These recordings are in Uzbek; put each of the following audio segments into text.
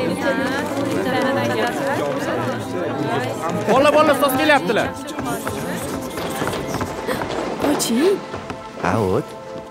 Bola ustoz kelyaptilar. Ochi. O't.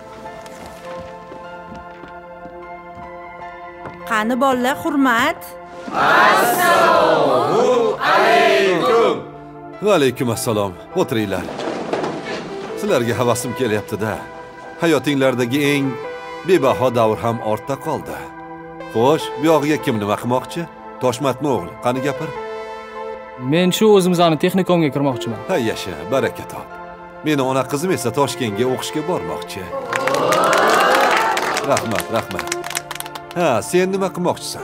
Qani bolalar, hurmat. Assalomu alaykum. Va alaykum assalom. O'tiringlar. Sizlarga havasim kelyapti-da. Hayotinglardagi eng bebaho davr ham ortda qoldi. Xo'sh, bu yog'iga kim nima qilmoqchi? Toshmatni o'g'li, qani gapir. Men shu o'zimizning texnikumga kirmoqchiman. Ha yasha, baraka top. Meni ona qizim esa Toshkentga o'qishga bormoqchi. Rahmat. Ha, sen nima qilmoqchisan?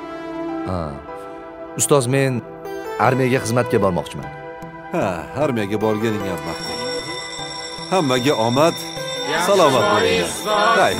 Ustoz, men armiyaga xizmatga bormoqchiman. Ha, armiyaga borganing ham ma'qul. Hammaga omad, salomat bo'linglar. Xayr.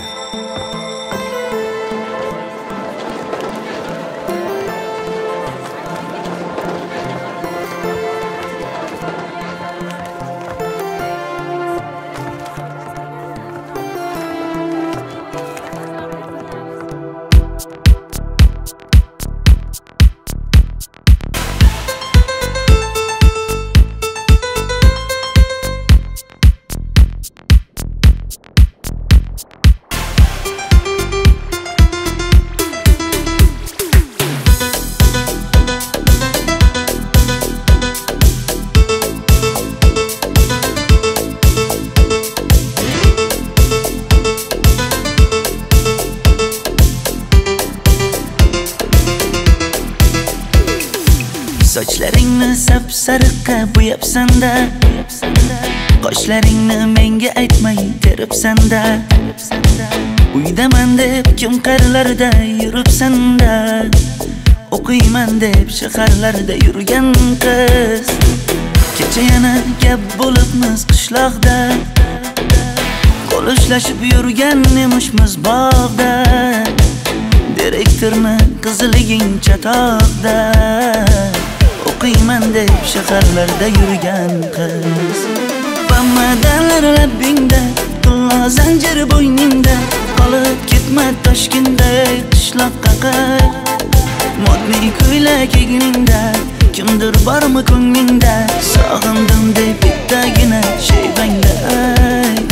Sochlaringni sap-sariqqa bo'yabsan-da, qoshlaringni menga aytmay teribsan-da. Uydaman deb kim qarilarda yuribsan-da, o'qiyman deb shaharlarda yurgan qiz. Kecha yana gap bo'libmiz qishloqda, qo'l ushlashib yurgan emishmiz bog'da. Direktorni qiziliging chatoqda, o'qiyman deb shaharlarda yurgan qiz. Bamadanlar labbingda, qulla zanjir bo'yningda, qolib ketma Toshkentday qishloqqa qayt. Modniy ko'ylak egningda, kimdir bormi ko'nglingda, sog'indim deb bittagina shayvangda ayt.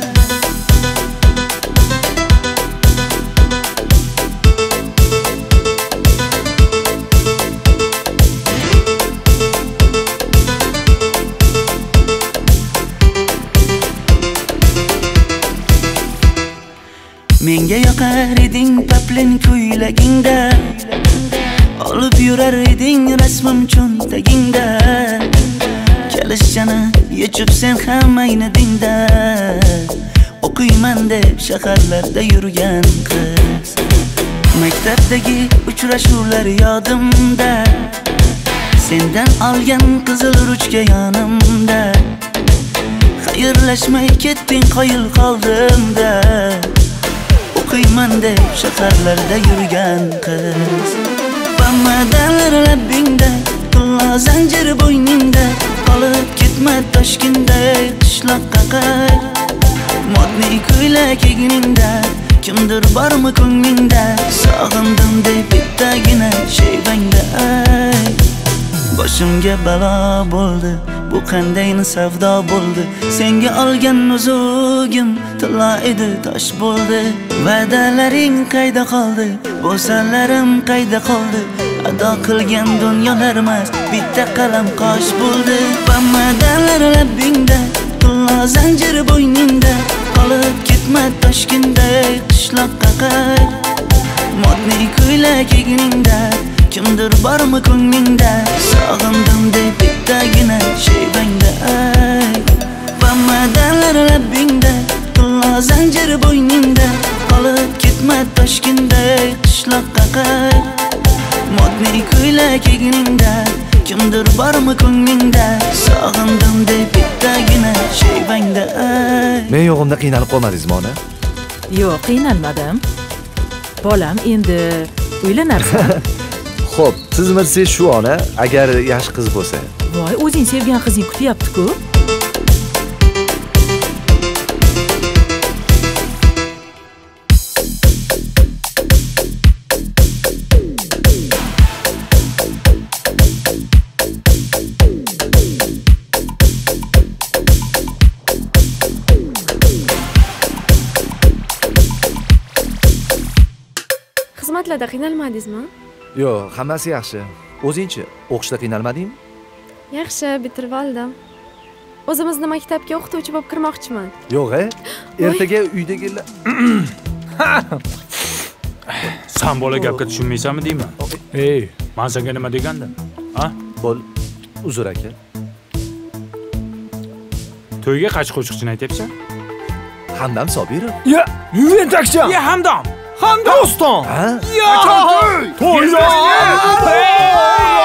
Menga yoqar eding paplin ko'ylagingda, olib yurar eding rasmim cho'ntagingda. Kalishchani yechib sen ham ayni dingda, o'qiyman deb shaharlarda yurgan qiz. Maktabdagi uchrashuvlar yodimda, sendan olgan qizil ruchka yonimda. Xayrlashmay ketding, qoyil qoldimda, o'qiyman deb shaharlarda yurgan qiz. Bamadanlar labbingda, qulla zanjir bo'yningda, qolib ketma Toshkentday qishloqqa qayt. Modniy ko'ylak egningda, kimdir bormi ko'nglingda, sog'indim deb bittagina shayvangda ayt. Boshimga balo bo'ldi, bu qanday savdo bo'ldi. Senga olgan nuzugim tilla edi, tosh bo'ldi. Va'dalaring qayda qoldi, bo'salarim qayda qoldi. Ado qilgan dunyolar emas, bitta qalam qosh bo'ldi. Bamadanlar labbingda, qulla zanjir bo'yningda, qolib ketma Toshkentday qishloqqa qayt. Modniy ko'ylak egningda, kimdir bormi ko'nglingda, sog'indim deb bittagina shayvangda ayt. Bamadanlar labbingda, qulla zanjir bo'yningda, qolib ketma Toshkentday qishloqqa qayt. Modniy ko'ylak egningda, kimdir bormi ko'nglingda, sog'indim deb bittagina shayvangda ayt. Men yo'g'imda qiynalib qolmadingizmi ona? Yo'q, qiynalmadim. Bolam, endi uylanarsan. Xo'p, siz bilsangiz shu ona, agar yaxshi qiz bo'lsa. Voy, o'zing sevgan qizing kutyapti-ku. xizmatlarda qiynalmadingizmi? Yo'q, hammasi yaxshi. O'zingchi, o'qishda qiynalmadingmi? Yaxshi, bitirib oldim. O'zimizni maktabga o'qituvchi bo'lib kirmoqchiman. Yo'q, ertaga uydagilar Sen bola gapga tushunmaysanmi deyman? Ey, men senga nima degandim? Ha? Bo'l, uzr aka. To'yga qaysi qo'shiqchini aytyapsan? Hamdam Sobirov. Ya, Yuventakcha. Ya Hamdam. Doston. Ha? Ya, to'y.